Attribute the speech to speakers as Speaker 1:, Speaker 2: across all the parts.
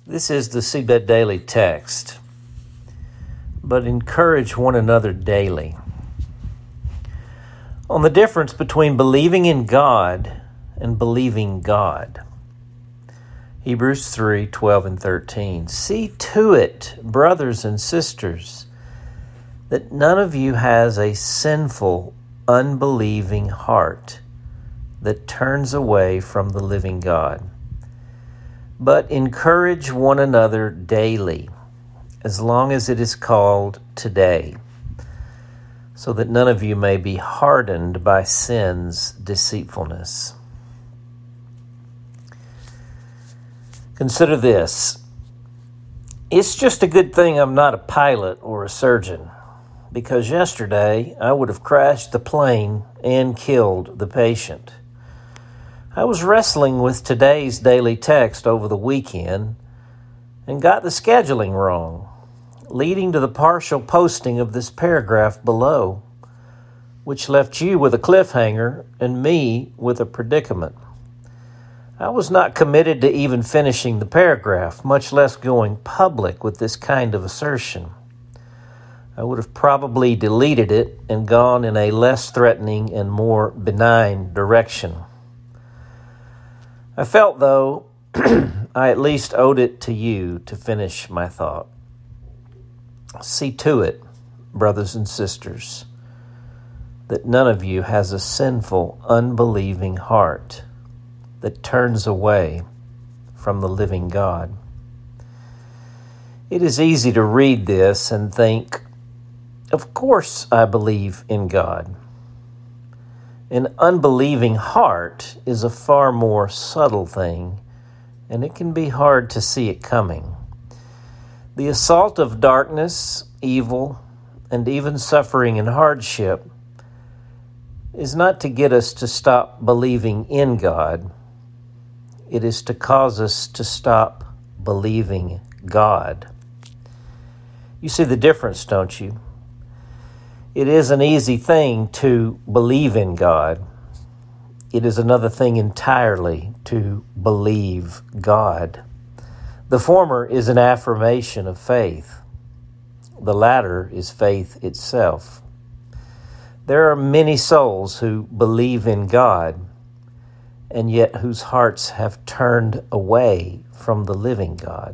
Speaker 1: This is the Seedbed Daily text, but encourage one another daily on the difference between believing in God and believing God. Hebrews 3:12 and 13. See to it, brothers and sisters, that none of you has a sinful, unbelieving heart that turns away from the living God. But encourage one another daily, as long as it is called today, so that none of you may be hardened by sin's deceitfulness. Consider this. It's just a good thing I'm not a pilot or a surgeon, because yesterday I would have crashed the plane and killed the patient. I was wrestling with today's daily text over the weekend and got the scheduling wrong, leading to the partial posting of this paragraph below, which left you with a cliffhanger and me with a predicament. I was not committed to even finishing the paragraph, much less going public with this kind of assertion. I would have probably deleted it and gone in a less threatening and more benign direction. I felt, though, I at least owed it to you to finish my thought. See to it, brothers and sisters, that none of you has a sinful, unbelieving heart that turns away from the living God. It is easy to read this and think, of course I believe in God. An unbelieving heart is a far more subtle thing, and it can be hard to see it coming. The assault of darkness, evil, and even suffering and hardship is not to get us to stop believing in God. It is to cause us to stop believing God. You see the difference, don't you? It is an easy thing to believe in God. It is another thing entirely to believe God. The former is an affirmation of faith. The latter is faith itself. There are many souls who believe in God, and yet whose hearts have turned away from the living God.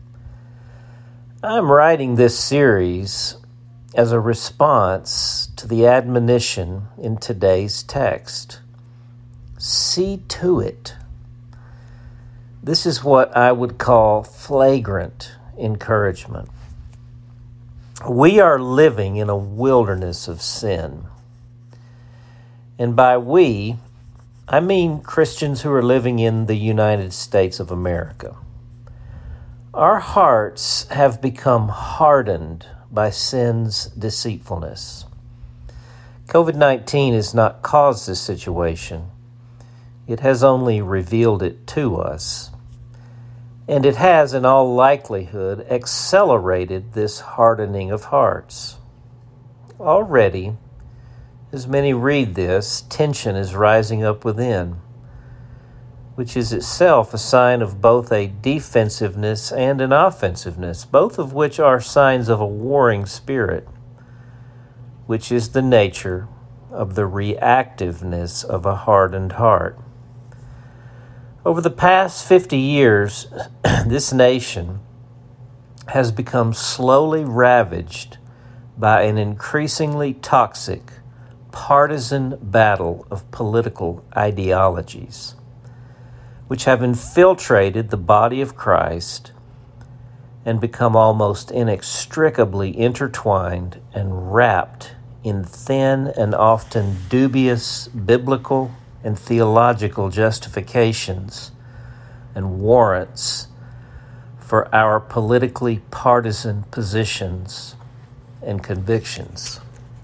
Speaker 1: I'm writing this series as a response to the admonition in today's text. See to it. This is what I would call flagrant encouragement. We are living in a wilderness of sin. And by we, I mean Christians who are living in the United States of America. Our hearts have become hardened by sin's deceitfulness. COVID-19 has not caused this situation. It has only revealed it to us. And it has, in all likelihood, accelerated this hardening of hearts. Already, as many read this, tension is rising up within, which is itself a sign of both a defensiveness and an offensiveness, both of which are signs of a warring spirit, which is the nature of the reactiveness of a hardened heart. Over the past 50 years, this nation has become slowly ravaged by an increasingly toxic, partisan battle of political ideologies, which have infiltrated the body of Christ and become almost inextricably intertwined and wrapped in thin and often dubious biblical and theological justifications and warrants for our politically partisan positions and convictions.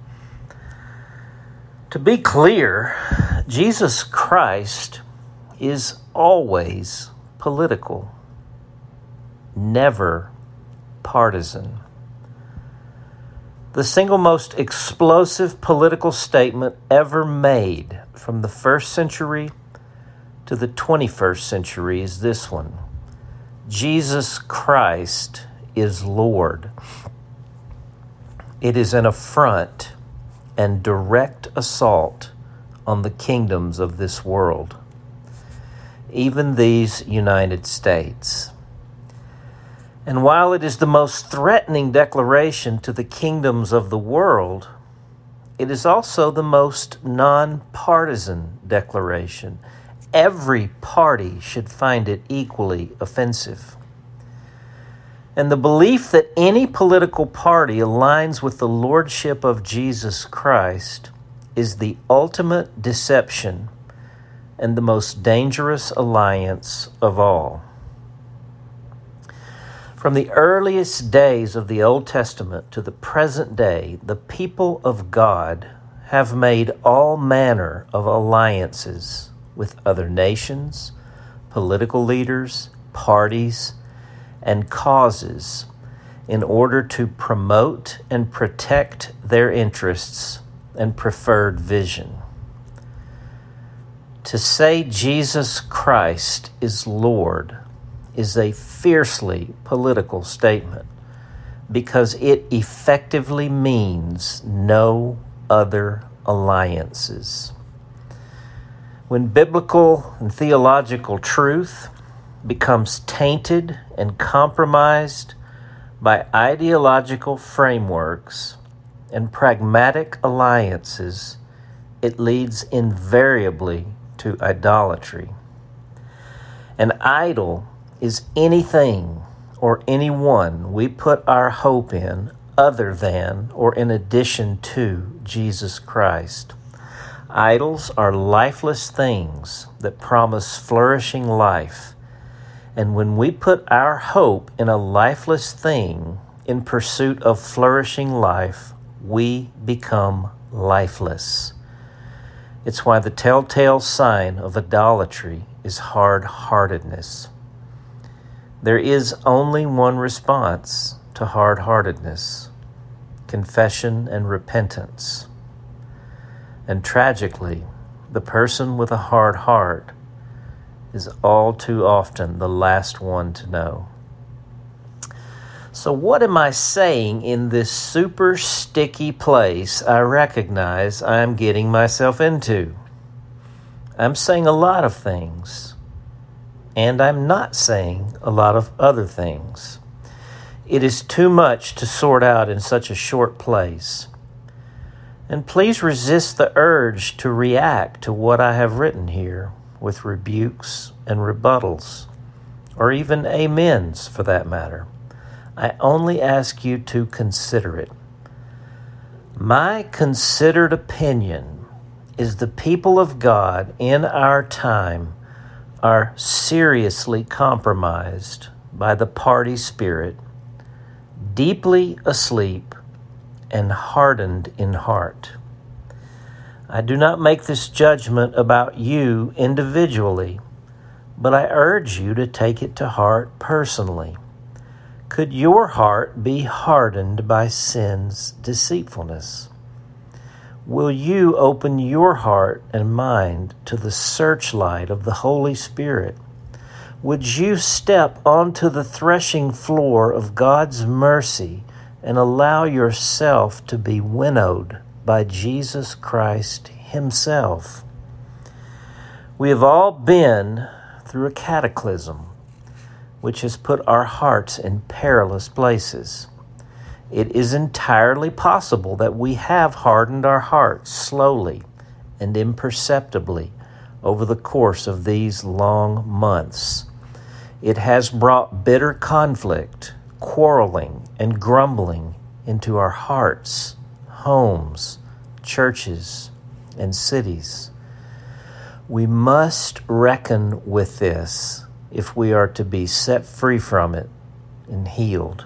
Speaker 1: To be clear, Jesus Christ is always political, never partisan. The single most explosive political statement ever made from the first century to the 21st century is this one: Jesus Christ is Lord, it is an affront and direct assault on the kingdoms of this world, even these United States. And while it is the most threatening declaration to the kingdoms of the world, it is also the most nonpartisan declaration. Every party should find it equally offensive. And the belief that any political party aligns with the lordship of Jesus Christ is the ultimate deception and the most dangerous alliance of all. From the earliest days of the Old Testament to the present day, the people of God have made all manner of alliances with other nations, political leaders, parties, and causes in order to promote and protect their interests and preferred vision. To say Jesus Christ is Lord is a fiercely political statement because it effectively means no other alliances. When biblical and theological truth becomes tainted and compromised by ideological frameworks and pragmatic alliances, it leads invariably to idolatry. An idol is anything or anyone we put our hope in other than or in addition to Jesus Christ. Idols are lifeless things that promise flourishing life. And when we put our hope in a lifeless thing in pursuit of flourishing life, we become lifeless. It's why the telltale sign of idolatry is hard-heartedness. There is only one response to hard-heartedness: confession and repentance. And tragically, the person with a hard heart is all too often the last one to know. So what am I saying in this super sticky place I recognize I'm getting myself into? I'm saying a lot of things, and I'm not saying a lot of other things. It is too much to sort out in such a short place. And please resist the urge to react to what I have written here with rebukes and rebuttals, or even amens for that matter. I only ask you to consider it. My considered opinion is the people of God in our time are seriously compromised by the party spirit, deeply asleep, and hardened in heart. I do not make this judgment about you individually, but I urge you to take it to heart personally. Could your heart be hardened by sin's deceitfulness? Will you open your heart and mind to the searchlight of the Holy Spirit? Would you step onto the threshing floor of God's mercy and allow yourself to be winnowed by Jesus Christ Himself? We have all been through a cataclysm which has put our hearts in perilous places. It is entirely possible that we have hardened our hearts slowly and imperceptibly over the course of these long months. It has brought bitter conflict, quarreling, and grumbling into our hearts, homes, churches, and cities. We must reckon with this if we are to be set free from it and healed.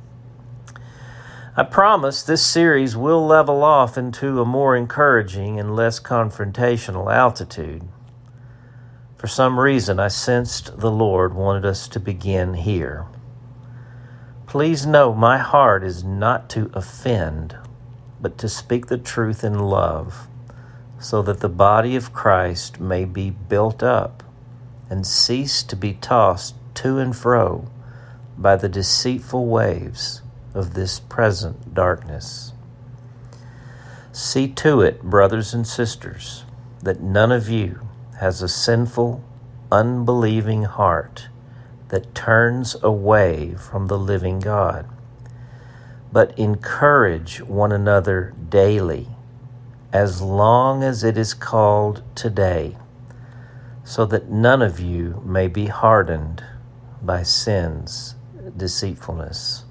Speaker 1: I promise this series will level off into a more encouraging and less confrontational altitude. For some reason, I sensed the Lord wanted us to begin here. Please know my heart is not to offend, but to speak the truth in love, so that the body of Christ may be built up and cease to be tossed to and fro by the deceitful waves of this present darkness. See to it, brothers and sisters, that none of you has a sinful, unbelieving heart that turns away from the living God, but encourage one another daily, as long as it is called today, so that none of you may be hardened by sin's deceitfulness.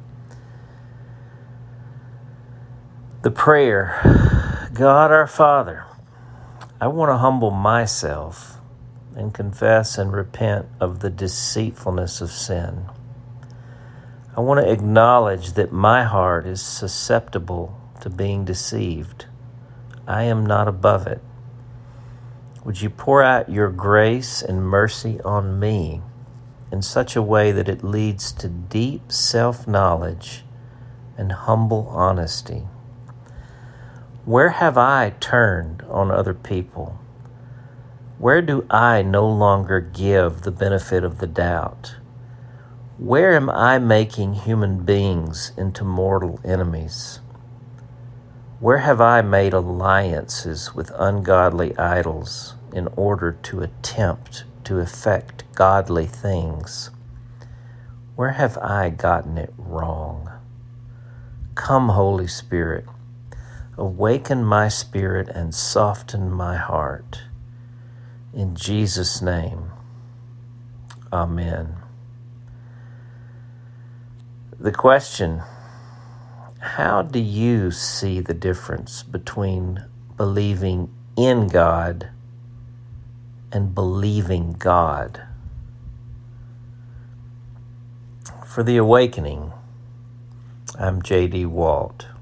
Speaker 1: The prayer, God our Father, I want to humble myself and confess and repent of the deceitfulness of sin. I want to acknowledge that my heart is susceptible to being deceived. I am not above it. Would you pour out your grace and mercy on me in such a way that it leads to deep self-knowledge and humble honesty? Where have I turned on other people? Where do I no longer give the benefit of the doubt? Where am I making human beings into mortal enemies? Where have I made alliances with ungodly idols in order to attempt to effect godly things? Where have I gotten it wrong? Come, Holy Spirit, awaken my spirit and soften my heart. In Jesus' name, amen. The question, how do you see the difference between believing in God and believing God? For The Awakening, I'm J.D. Walt.